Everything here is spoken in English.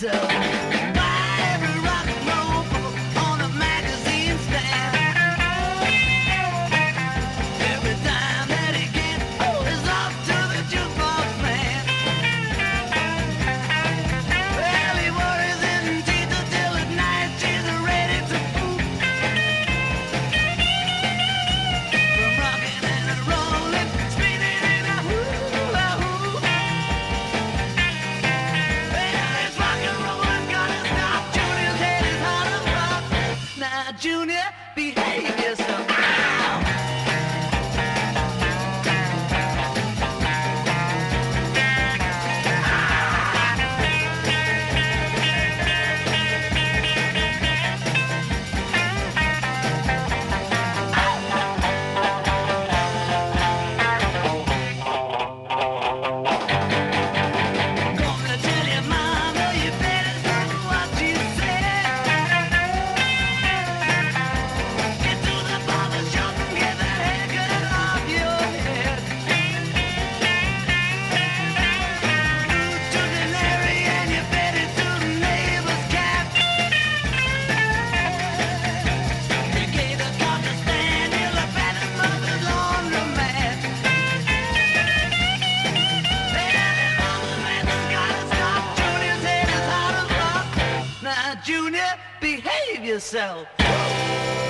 yourself. Buy every rock and roll book on a magazine stand. Every dime that he gets is off to the jukebox man. Well, he worries in teeth until at night she's ready to poop. From rocking and rolling, spinning in a hula hoop. Well, this rock and rollin' gonna stop. Junior's head is hard as rock. Now, Junior, behave yourself. Ow! Gonna tell your mama you better do what she said. Get to the barber shop and get that haircut off your head. Move to the Larry and you better to the neighbor's cat. You gave the cock a stand, you'll have had his mother's laundromat. Now, Junior, behave yourself.